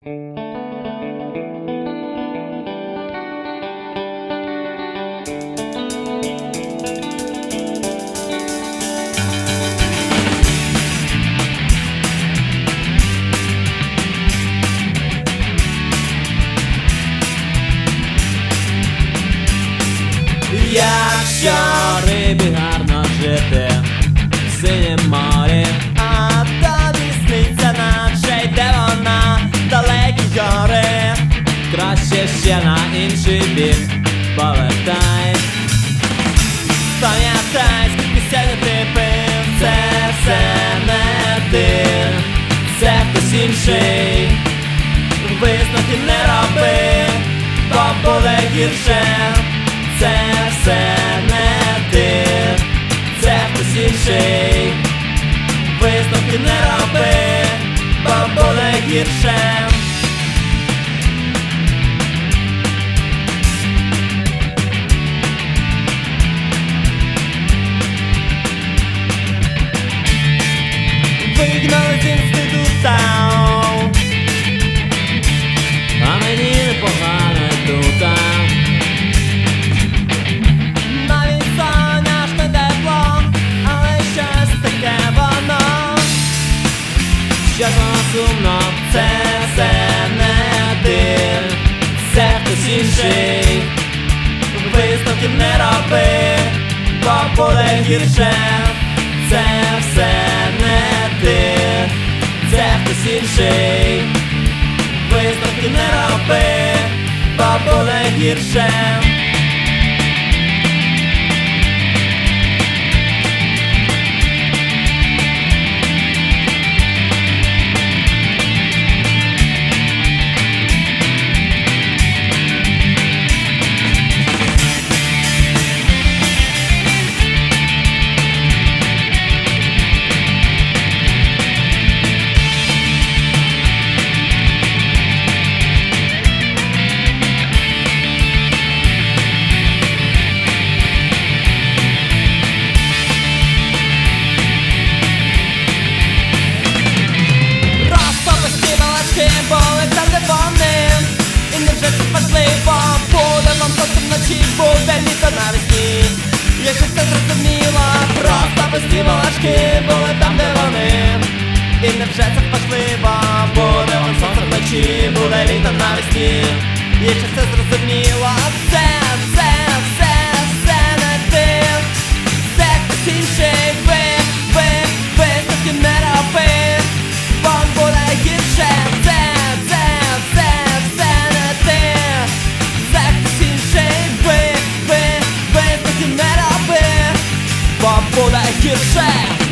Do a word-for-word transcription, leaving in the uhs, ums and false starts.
Якщо рибі гарно жити в синім морі, а тобі сниться, наче йде вона в далекі гори, краще ще на інший бік повертай. Пам'ятай, скільки сьогодні ти пив, це все не ти, це хтось інший. Висновки не роби, бо буде гірше. Це все не ти, це хтось інший. Висновки не роби, бо буде гірше. Вигнали з інститута, а мені непогано тут. Щось воно сумно, це все не ти, це хтось інший. Висновків не роби, бо буде гірше. Це все не ти, це хтось інший. Висновків не роби, бо буде гірше. Були там, де вони, і невже це важливо? Буде вам просто вночі, буде літо навесні. Якщо це зрозуміло, просто пусті балачки. Були там, де вони, і невже це важливо? Буде вам сонце вночі, буде літо навесні. Якщо це зрозуміло, це, це, це, це не ти, це хтось інший. Ви, ви, висновки не роби, бо буде гірше. Бо буде гірше.